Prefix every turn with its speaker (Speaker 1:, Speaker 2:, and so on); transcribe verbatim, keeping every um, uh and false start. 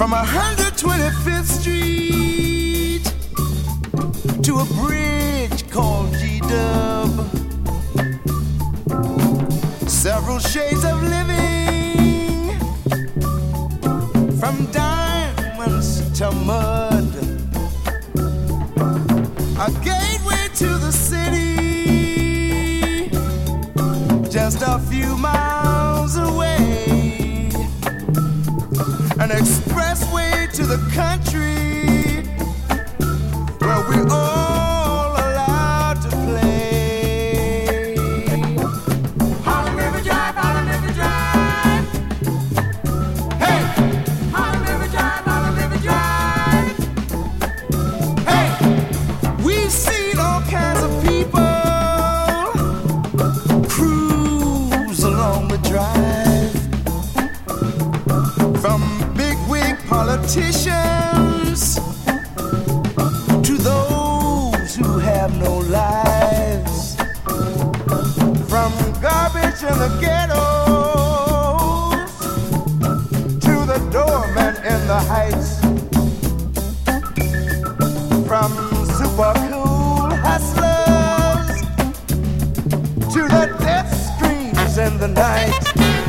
Speaker 1: From one hundred twenty-fifth Street to a bridge called G-Dub. Several shades of living, from diamonds to mud. A gateway to the city, just a few miles away. An expressway to the country, where we all allowed to play. Harlem River Drive, Harlem River Drive. Hey! Harlem River Drive, Harlem River Drive. Hey! We've seen all kinds of people cruise along the drive. From bigwig politicians to those who have no lives. From garbage in the ghettos to the doorman in the heights. From super cool hustlers to the death screams in the night.